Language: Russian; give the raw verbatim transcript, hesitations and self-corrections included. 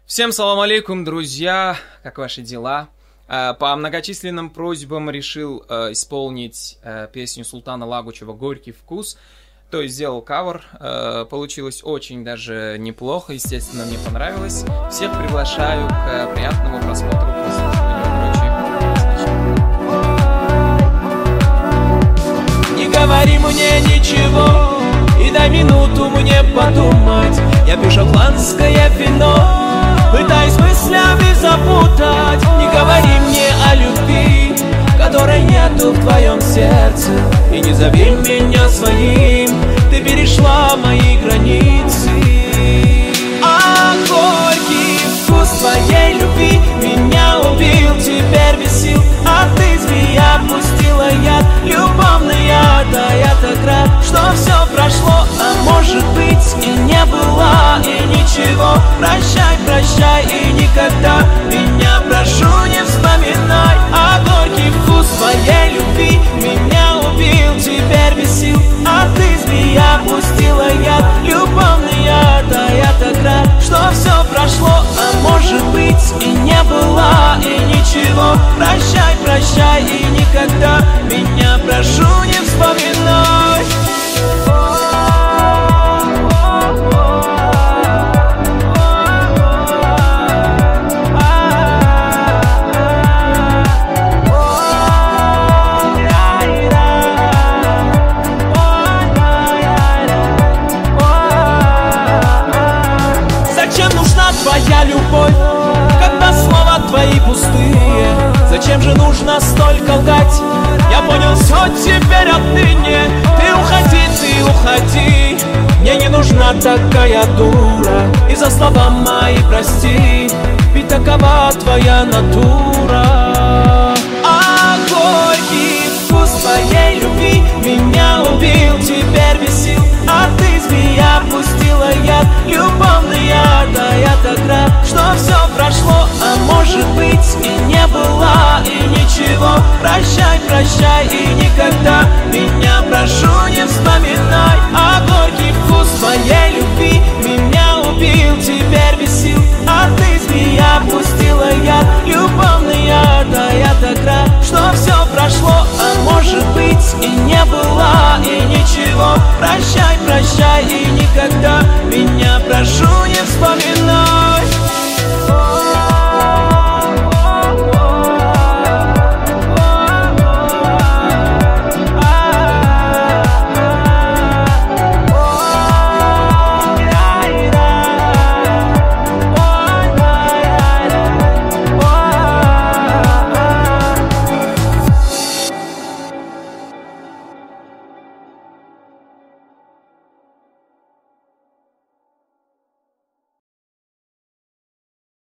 Всем салам алейкум, друзья! Как ваши дела? По многочисленным просьбам решил исполнить песню Султана Лагучева «Горький вкус». То есть сделал кавер. Получилось очень даже неплохо, естественно, мне понравилось. Всех приглашаю к приятному просмотру, прослушиванию и прочее. Не говори мне ничего и дай минуту мне подумать. Я пью шотландское вино, пытаюсь мыслями запутать. Не говори мне о любви, которой нету в твоем сердце, и не зови меня своим, ты перешла мои границы. А горький вкус твоей любви меня убил, теперь без сил. А ты, змея, пустила яд, любовный яд. А я так рад, что все прошло, а может быть и не было, и ничего. Прощай, прощай и никогда меня, прошу, не вспоминай. А горький вкус твоей любви меня убил, теперь без сил. А ты, змея, пустила яд, любовный яд. А я так рад, что все прошло, а может быть и не было, и ничего. Прощай, прощай и никогда меня, прошу, не вспоминай. Зачем нужна твоя любовь, когда слова твои пустые? Зачем же нужно столько лгать? Я понял все теперь отныне. Ты уходи, ты уходи, мне не нужна такая дура. И за слова мои прости, ведь такова твоя натура.